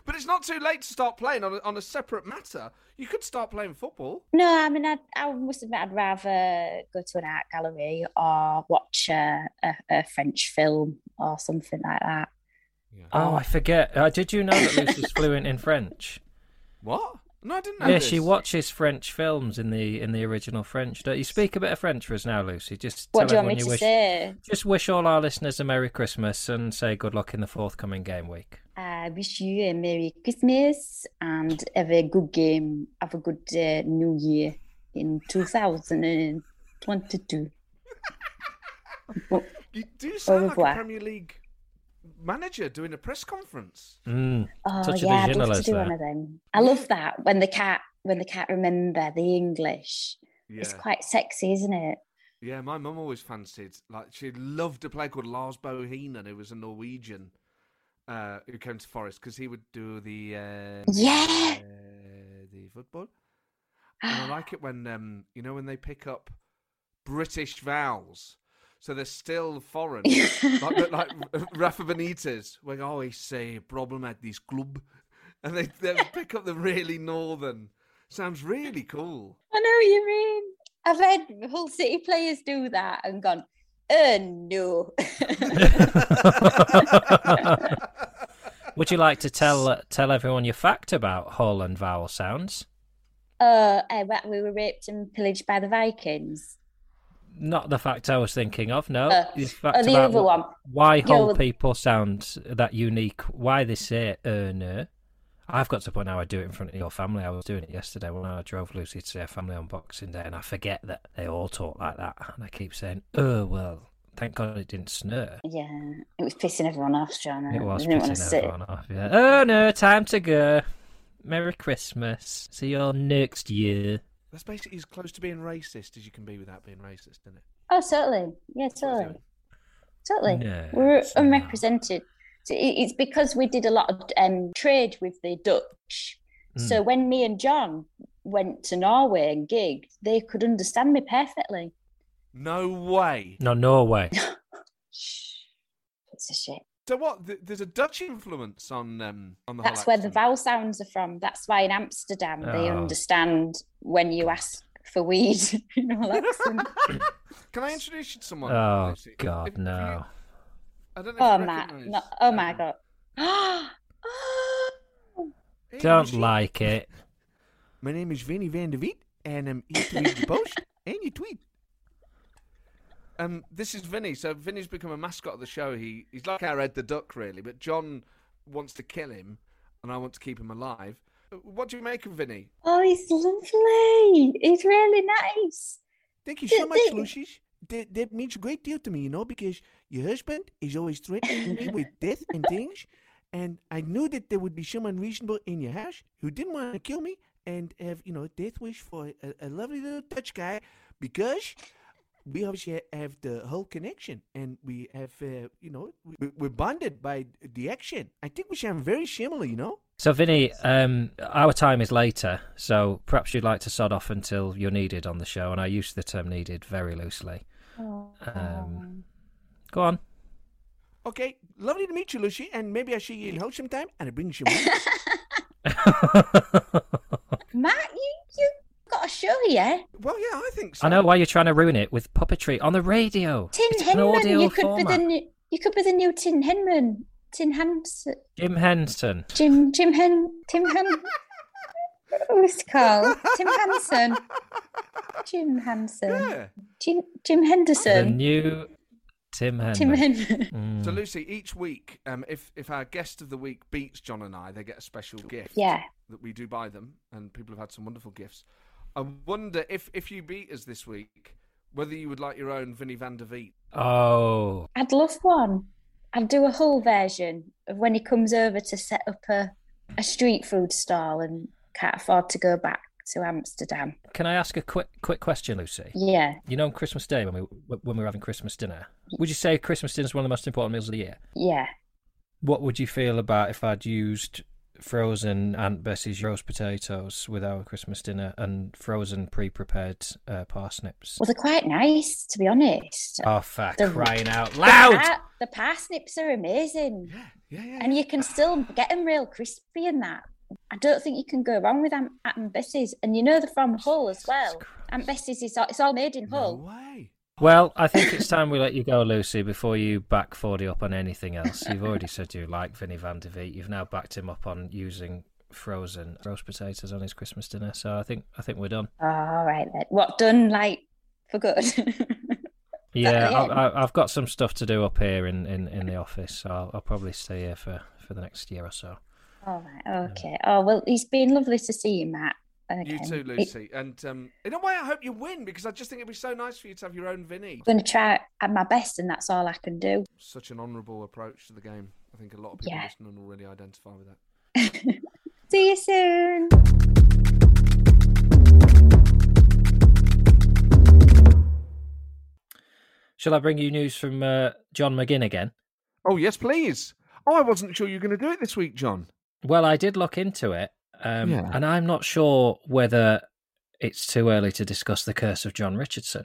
But it's not too late to start playing on a separate matter. You could start playing football. No, I mean, I must admit, I'd rather go to an art gallery or watch a French film or something like that. Yeah. Oh, I forget. Did you know that Lucy's fluent in French? What? No, I didn't know. Yeah, this. she watches French films in the original French. Don't you speak a bit of French for us now, Lucy? Just what tell do you want me to wish, say? Just wish all our listeners a Merry Christmas and say good luck in the forthcoming game week. I wish you a Merry Christmas and have a good game. Have a good New Year in 2022. You do sound like a Premier League manager doing a press conference. Oh yeah, I'd love to do one of them. I love that when they can't remember the English. Yeah. It's quite sexy, isn't it? Yeah, my mum always fancied, like, she loved a player called Lars Bohinen, who was a Norwegian who came to Forest because he would do the football. And I like it when when they pick up British vowels. So they're still foreign, like Rafa Benitez. When I always say problem at this club, and they pick up the really northern. Sounds really cool. I know what you mean. I've heard Hull City players do that and gone, no. Would you like to tell everyone your fact about Hull and vowel sounds? We were raped and pillaged by the Vikings. Not the fact I was thinking of, no. The other one. Why Hull people sound that unique, why they say no. I've got to the point now I do it in front of your family. I was doing it yesterday when I drove Lucy to their family on Boxing Day, and I forget that they all talk like that. And I keep saying, oh, well, thank God it didn't snow. Yeah, it was pissing everyone off, John. It was pissing everyone off, yeah. Oh, no, time to go. Merry Christmas. See you all next year. That's basically as close to being racist as you can be without being racist, isn't it? Oh, totally. Yeah, totally. Totally. No, we're unrepresented. So it's because we did a lot of trade with the Dutch. So when me and John went to Norway and gigged, they could understand me perfectly. No way. No, Norway. It's a shit. So what? There's a Dutch influence on the. That's where the vowel sounds are from. That's why in Amsterdam they understand when you ask for weed. Accent. Can I introduce you to someone? Oh Lucy? God, no! I don't know. Oh my God! Don't like it. My name is Vinny van der Wiet, and you tweet the post and you tweet. This is Vinny. So Vinny's become a mascot of the show. He's like our Ed the Duck, really. But John wants to kill him, and I want to keep him alive. What do you make of Vinny? Oh, he's lovely. He's really nice. Thank you so much, Lucy. That means a great deal to me, because your husband is always threatening me with death and things. And I knew that there would be someone reasonable in your house who didn't want to kill me and have, a death wish for a lovely little Dutch guy, because we obviously have the whole connection, and we have, we're bonded by the action. I think we sound very similar, So, Vinny, our time is later, so perhaps you'd like to sod off until you're needed on the show, and I use the term needed very loosely. Go on. Okay, lovely to meet you, Lucy, and maybe I'll see you in Hull sometime, and I bring you some Matt, you got a show, yeah? Well, yeah, I think so. I know why you're trying to ruin it with puppetry on the radio. Tin Henman, you could be the new Tin Henman. Tim Henson. Jim Henson. Tim who's it called? Tim Henson. Jim Henson. Yeah. Jim Henderson. The new Tim Henson. So, Lucy, each week, if our guest of the week beats John and I, they get a special gift. Yeah. That we do buy them, and people have had some wonderful gifts. I wonder if you beat us this week, whether you would like your own Vinny van der Wiet. Oh. I'd love one. I'd do a whole version of when he comes over to set up a street food stall and can't afford to go back to Amsterdam. Can I ask a quick question, Lucy? Yeah. On Christmas Day when we were having Christmas dinner, would you say Christmas dinner is one of the most important meals of the year? Yeah. What would you feel about if I'd used frozen Aunt Bessie's roast potatoes with our Christmas dinner and frozen pre-prepared parsnips? Well, they're quite nice, to be honest. Oh, for crying out loud! The parsnips are amazing. Yeah. And you can still get them real crispy and that. I don't think you can go wrong with Aunt Bessie's. And you know they're from Hull as well. Aunt Bessie's, it's all made in Hull. No way. Well, I think it's time we let you go, Lucy, before you back 40 up on anything else. You've already said you like Vinnie Van de Veet. You've now backed him up on using frozen roast potatoes on his Christmas dinner. So I think we're done. All right then. What, done like for good? Yeah, I've got some stuff to do up here in the office. So I'll probably stay here for the next year or so. All right. Okay. Oh well, it's been lovely to see you, Matt. You too, Lucy. And in a way, I hope you win because I just think it'd be so nice for you to have your own Vinny. I'm going to try at my best, and that's all I can do. Such an honourable approach to the game. I think a lot of people listening already identify with that. See you soon. Shall I bring you news from John McGinn again? Oh, yes, please. Oh, I wasn't sure you were going to do it this week, John. Well, I did look into it. And I'm not sure whether it's too early to discuss the curse of John Richardson.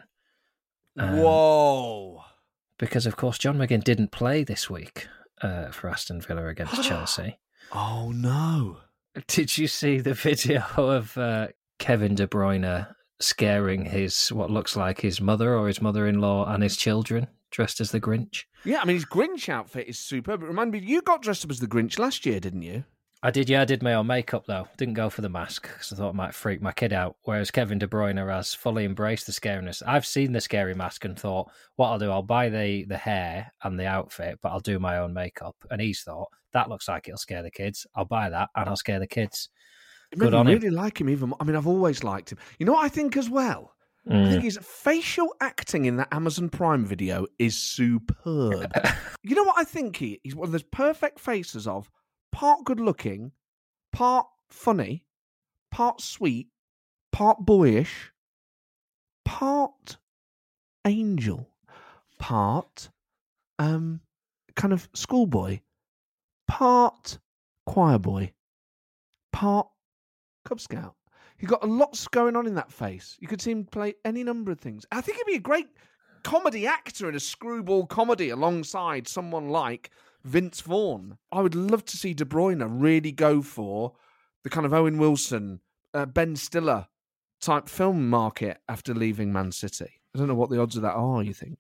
Whoa. Because, of course, John McGinn didn't play this week for Aston Villa against Chelsea. Oh, no. Did you see the video of Kevin De Bruyne scaring what looks like his mother or his mother-in-law and his children dressed as the Grinch? Yeah, I mean, his Grinch outfit is superb. But remind me, you got dressed up as the Grinch last year, didn't you? I did, yeah. I did my own makeup, though. Didn't go for the mask because I thought it might freak my kid out. Whereas Kevin De Bruyne has fully embraced the scariness. I've seen the scary mask and thought, what I'll do, I'll buy the hair and the outfit, but I'll do my own makeup. And he's thought, that looks like it'll scare the kids. I'll buy that and I'll scare the kids. Good on him. I really like him even more. I mean, I've always liked him. You know what I think as well? I think his facial acting in that Amazon Prime video is superb. You know what I think he's one of those perfect faces of part good looking, part funny, part sweet, part boyish, part angel, part kind of schoolboy, part choir boy, part Cub Scout. He's got a lot going on in that face. You could see him play any number of things. I think he'd be a great comedy actor in a screwball comedy alongside someone like Vince Vaughn. I would love to see De Bruyne really go for the kind of Owen Wilson, Ben Stiller type film market after leaving Man City. I don't know what the odds of that are, you think?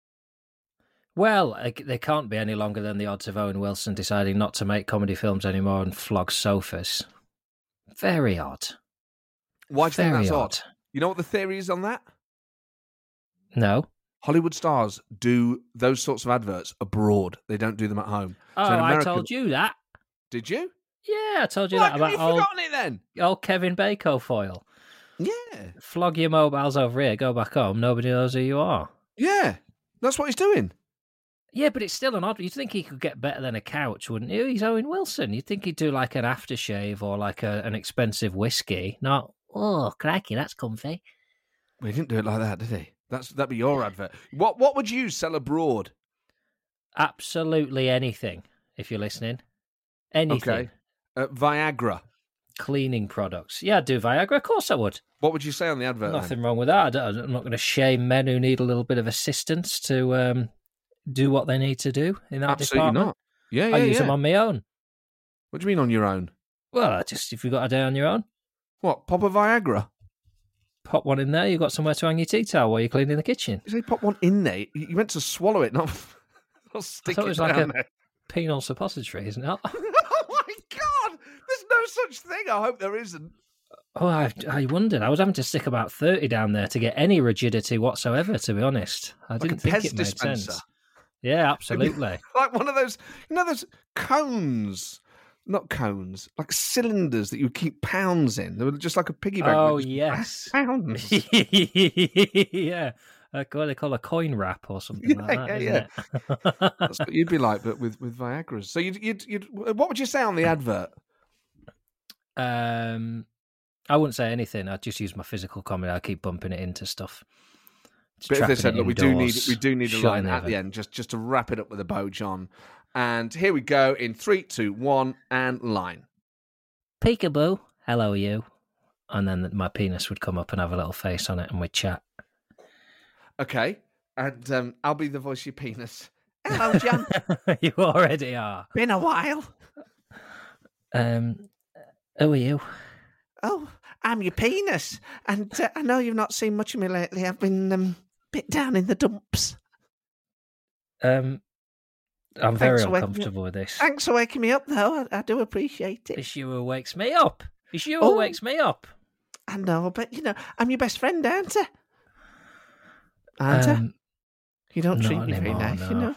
Well, they can't be any longer than the odds of Owen Wilson deciding not to make comedy films anymore and flog sofas. Very odd. Why do you think that's odd? odd? You know what the theory is on that? No. Hollywood stars do those sorts of adverts abroad. They don't do them at home. Oh, so in America, I told you that. Did you? Yeah, I told you Why that about have you forgotten it then? Old Kevin Bacon foil. Yeah. Flog your mobiles over here, go back home, nobody knows who you are. Yeah, that's what he's doing. Yeah, but it's still an odd... You'd think he could get better than a couch, wouldn't you? He's Owen Wilson. You'd think he'd do like an aftershave or like an expensive whiskey. Not, oh, crikey, that's comfy. Well, he didn't do it like that, did he? That'd be your advert. What would you sell abroad? Absolutely anything, if you're listening. Anything. Okay. Viagra. Cleaning products. Yeah, I'd do Viagra. Of course I would. What would you say on the advert? Nothing wrong with that. I'm not going to shame men who need a little bit of assistance to do what they need to do in that Absolutely department. Not. Yeah, I use them on my own. What do you mean on your own? Well, just if you've got a day on your own. What, pop a Viagra? Pop one in there, you've got somewhere to hang your tea towel while you're cleaning the kitchen. You say pop one in there? You meant to swallow it, not stick it down like a there. penal suppository, isn't it? Oh my God! There's no such thing. I hope there isn't. Oh, I wondered. I was having to stick about 30 down there to get any rigidity whatsoever, to be honest. I Like didn't a think Pez it made dispenser. sense. Yeah, absolutely. Like one of those, those cones. Not cones, like cylinders that you would keep pounds in. They were just like a piggy bank. Oh, yes. Pounds. Yeah. What they call a coin wrap or something like that, isn't it? That's what you'd be like, but with Viagra's. So you'd what would you say on the advert? I wouldn't say anything. I'd just use my physical comment. I'd keep bumping it into stuff. But if they said, look, we do need a line at heaven. the end, just to wrap it up with a bow, John. And here we go in 3, 2, 1, and line. Peekaboo, hello you. And then my penis would come up and have a little face on it and we'd chat. Okay, and I'll be the voice of your penis. Hello, John. You already are. Been a while. Who are you? Oh, I'm your penis. And I know you've not seen much of me lately. I've been a bit down in the dumps. I'm very uncomfortable with this. Thanks for waking me up, though. I do appreciate it. It's you who wakes me up. It's you who wakes me up. I know, but, I'm your best friend, aren't I? Aren't I? You don't treat me very nice, no.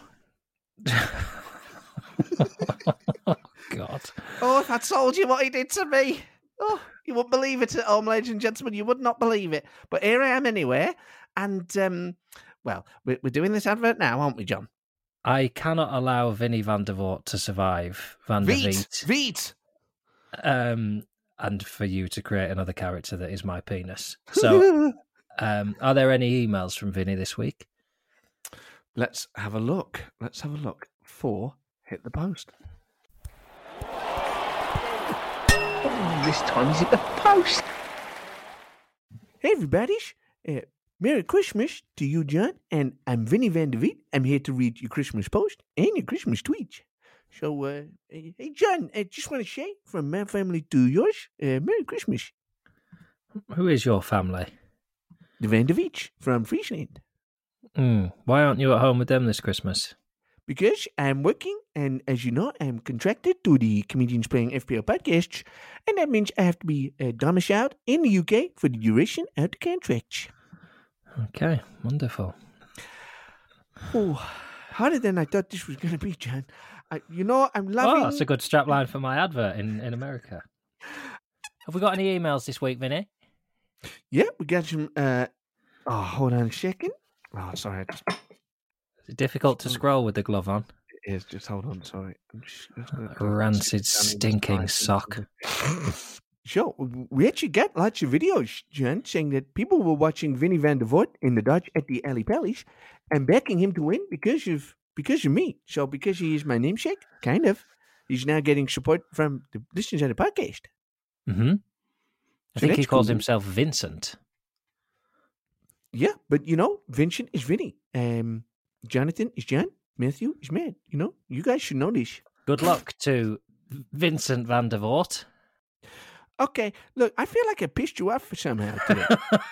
Oh, God. Oh, if I told you what he did to me. Oh, you wouldn't believe it at home, ladies and gentlemen. You would not believe it. But here I am anyway. And, well, we're doing this advert now, aren't we, John? I cannot allow Vinnie van der Voort to survive. Van der Veet! And for you to create another character that is my penis. So, are there any emails from Vinnie this week? Let's have a look. 4, hit the post. Oh, this time he's at the post. Hey, everybody. Merry Christmas to you, John. And I'm Vinnie van der Veet. I'm here to read your Christmas post and your Christmas tweets. So, hey, John, I just want to say from my family to yours, Merry Christmas. Who is your family? The Van der Veets from Friesland. Why aren't you at home with them this Christmas? Because I'm working, and as you know, I'm contracted to the Comedians Playing FPL podcasts, and that means I have to be domiciled in the UK for the duration of the contract. Okay, wonderful. Oh, harder than I thought this was going to be, John. I'm loving... Oh, that's a good strapline for my advert in America. Have we got any emails this week, Vinny? Yeah, we got some... hold on a second. Oh, sorry, Is it difficult to scroll with the glove on? It is. Just hold on. Sorry. I'm just rancid, stinking sock. Sure. We actually get lots of videos, John, saying that people were watching Vinnie van der Voort in the Dutch at the Ali Palace and backing him to win because of me. So because he is my namesake, kind of, he's now getting support from the listeners of the podcast. Mm-hmm. I think he calls himself Vincent. Yeah, but Vincent is Vinny. Jonathan is John. Matthew is Matt. You guys should know this. Good luck to Vincent van der Voort. Okay, look, I feel like I pissed you off somehow today.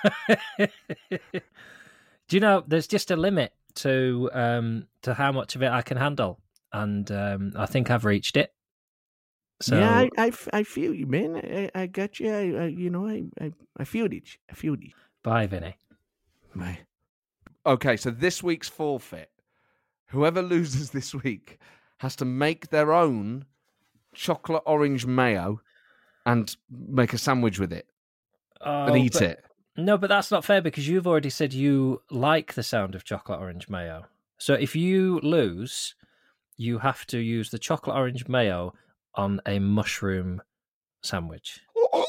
Do you know, there's just a limit to how much of it I can handle, and I think I've reached it. So yeah, I feel you, man. I got you. I feel it. Bye, Vinny. Bye. Okay, so this week's forfeit. Whoever loses this week has to make their own chocolate orange mayo and make a sandwich with it and eat it. No, but that's not fair because you've already said you like the sound of chocolate orange mayo. So if you lose, you have to use the chocolate orange mayo on a mushroom sandwich. What?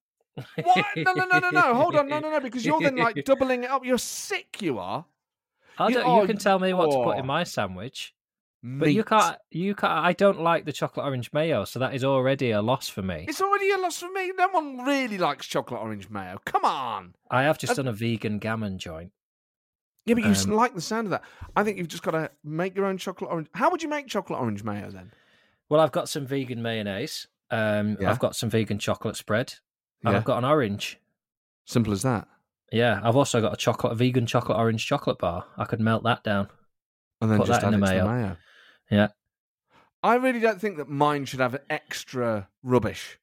No. Hold on. No. Because you're then like doubling it up. You're sick, you are. You can tell me what to put in my sandwich. Meat. But you can't. I don't like the chocolate orange mayo, so that is already a loss for me. It's already a loss for me. No one really likes chocolate orange mayo. Come on. I have just done a vegan gammon joint. Yeah, but you like the sound of that. I think you've just got to make your own chocolate orange. How would you make chocolate orange mayo then? Well, I've got some vegan mayonnaise. I've got some vegan chocolate spread. And I've got an orange. Simple as that. Yeah, I've also got a vegan chocolate orange chocolate bar. I could melt that down. And then put just that add in it the to the mayo. Yeah. I really don't think that mine should have extra rubbish.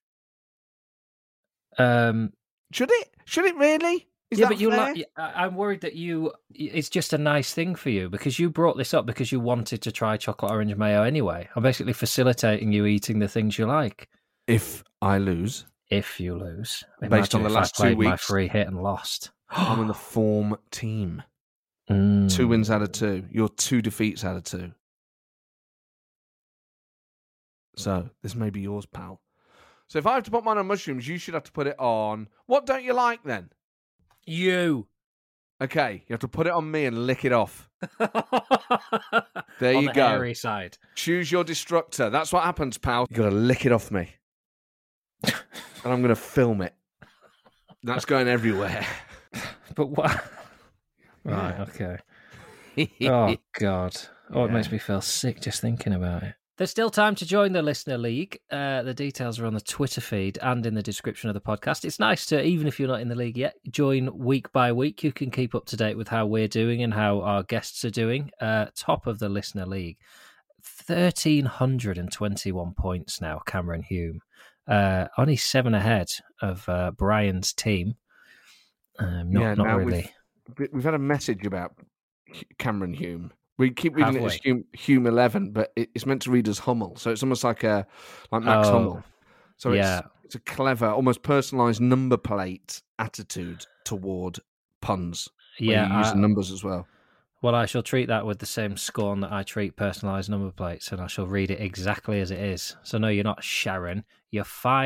Should it? Should it really? Is yeah, that but fair? I'm worried that it's just a nice thing for you because you brought this up because you wanted to try chocolate orange mayo anyway. I'm basically facilitating you eating the things you like. If I lose. If you lose. Based on the last 2 weeks. My free hit and lost. I'm in the form team. 2 wins out of 2. You're 2 defeats out of 2. So this may be yours, pal. So if I have to put mine on mushrooms, you should have to put it on... What don't you like then? You. Okay, you have to put it on me and lick it off. There you on the go. Hairy side. Choose your destructor. That's what happens, pal. You got to lick it off me. And I'm going to film it. That's going everywhere. But what? Right, okay. Oh, God. Oh, it makes me feel sick just thinking about it. There's still time to join the Listener League. The details are on the Twitter feed and in the description of the podcast. It's nice to, even if you're not in the league yet, join week by week. You can keep up to date with how we're doing and how our guests are doing. Top of the Listener League. 1,321 points now, Cameron Hume. Only 7 ahead of Brian's team. Not really. We've had a message about Cameron Hume. We keep reading it as Hume 11, but it's meant to read as Hummel. So it's almost like Max Hummel. So it's a clever, almost personalised number plate attitude toward puns. Yeah, you use the numbers as well. Well, I shall treat that with the same scorn that I treat personalised number plates, and I shall read it exactly as it is. So no, you're not Sharon. You're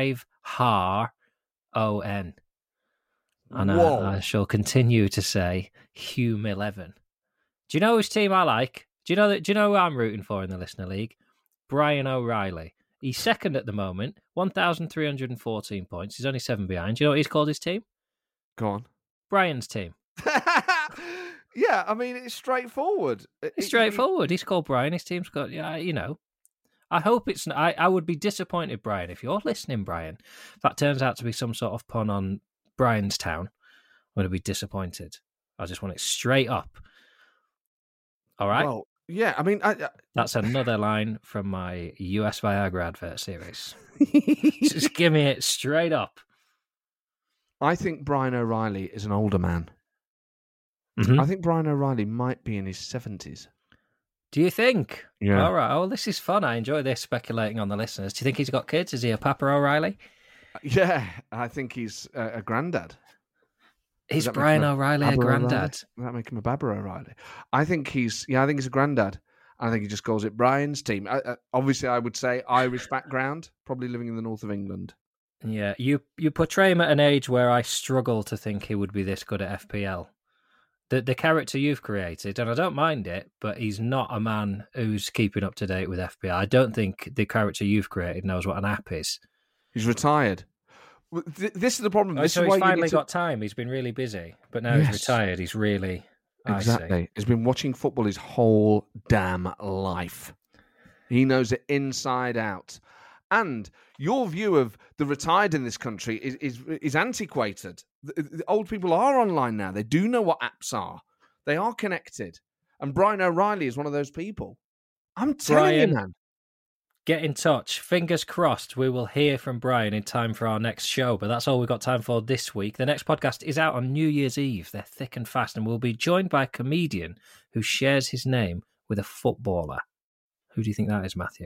5-HAR-ON. And I shall continue to say Hume 11. Do you know whose team I like? Do you know who I'm rooting for in the Listener League? Brian O'Reilly. He's second at the moment, 1,314 points. He's only 7 behind. Do you know what he's called his team? Go on. Brian's team. Yeah, I mean, it's straightforward. It's straightforward. He's called Brian. His team's got, I hope it's not. I would be disappointed, Brian, if you're listening, Brian. If that turns out to be some sort of pun on Brian's town, I'm going to be disappointed. I just want it straight up. All right. Well, yeah. I mean, that's another line from my US Viagra advert series. Just give me it straight up. I think Brian O'Reilly is an older man. Mm-hmm. I think Brian O'Reilly might be in his 70s. Do you think? Yeah. All right. Oh, this is fun. I enjoy this, speculating on the listeners. Do you think he's got kids? Is he a Papa O'Reilly? Yeah, I think he's a granddad. Is Brian O'Reilly a granddad? Does that make him a Baba O'Reilly? I think he's a granddad. I think he just calls it Brian's team. Obviously, I would say Irish background, probably living in the north of England. Yeah, you portray him at an age where I struggle to think he would be this good at FPL. The character you've created, and I don't mind it, but he's not a man who's keeping up to date with FPL. I don't think the character you've created knows what an app is. He's retired. This is the problem. This so is he's why finally got time. He's been really busy, but now he's retired. He's really exactly. He's been watching football his whole damn life. He knows it inside out. And your view of the retired in this country is antiquated. The old people are online now. They do know what apps are. They are connected. And Brian O'Reilly is one of those people. I'm telling you, man. Get in touch. Fingers crossed we will hear from Brian in time for our next show. But that's all we've got time for this week. The next podcast is out on New Year's Eve. They're thick and fast. And we'll be joined by a comedian who shares his name with a footballer. Who do you think that is, Matthew?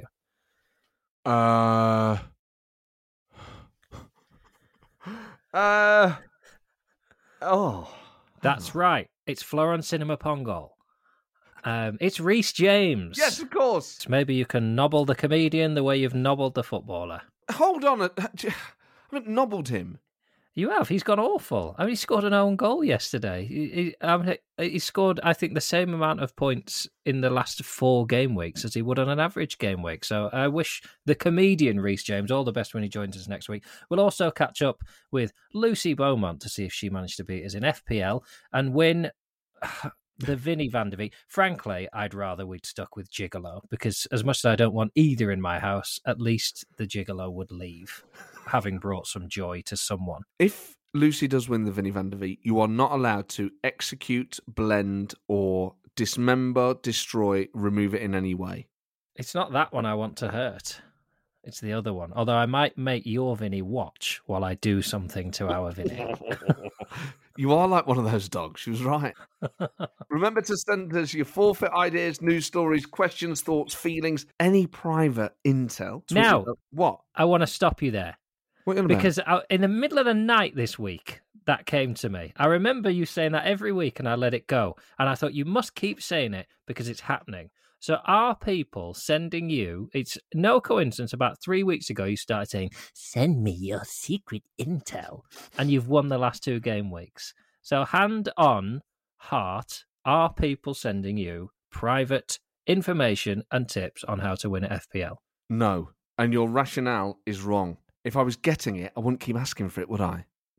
That's right. It's Florence Cinema Pongol. It's Reece James. Yes, of course. Maybe you can nobble the comedian the way you've nobbled the footballer. Hold on. I haven't nobbled him. You have. He's gone awful. I mean, he scored an own goal yesterday. He scored, I think, the same amount of points in the last 4 game weeks as he would on an average game week. So I wish the comedian Reece James all the best when he joins us next week. We'll also catch up with Lucy Beaumont to see if she managed to beat us in FPL and win the Vinny van der Beek. Frankly, I'd rather we'd stuck with Gigolo, because as much as I don't want either in my house, at least the Gigolo would leave, having brought some joy to someone. If Lucy does win the Vinny van der Beek, you are not allowed to execute, blend, or dismember, destroy, remove it in any way. It's not that one I want to hurt. It's the other one. Although I might make your Vinny watch while I do something to our Vinny. You are like one of those dogs. She was right. Remember to send us your forfeit ideas, news stories, questions, thoughts, feelings, any private intel. Now, what? I want to stop you there. What are you on about? Because in the middle of the night this week, that came to me. I remember you saying that every week and I let it go. And I thought you must keep saying it because it's happening. So are people sending you, it's no coincidence, about 3 weeks ago you started saying, send me your secret intel. And you've won the last 2 game weeks. So hand on heart, are people sending you private information and tips on how to win at FPL? No. And your rationale is wrong. If I was getting it, I wouldn't keep asking for it, would I?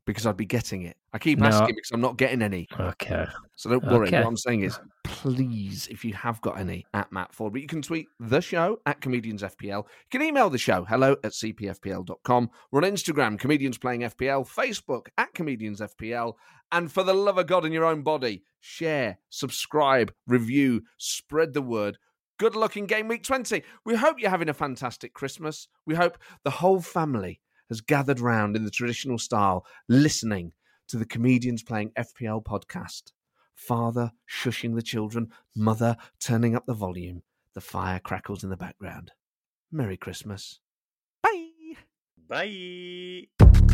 because I'd be getting it. I keep No. asking because I'm not getting any. Okay. So don't worry. Okay. What I'm saying is, please, if you have got any, at Matt Ford. But you can tweet the show at ComediansFPL. You can email the show, hello@cpfpl.com. We're on Instagram, Comedians Playing FPL, Facebook at ComediansFPL. And for the love of God in your own body, share, subscribe, review, spread the word. Good luck in Game Week 20. We hope you're having a fantastic Christmas. We hope the whole family has gathered round in the traditional style, listening to the Comedians Playing FPL podcast. Father shushing the children, mother turning up the volume. The fire crackles in the background. Merry Christmas. Bye. Bye.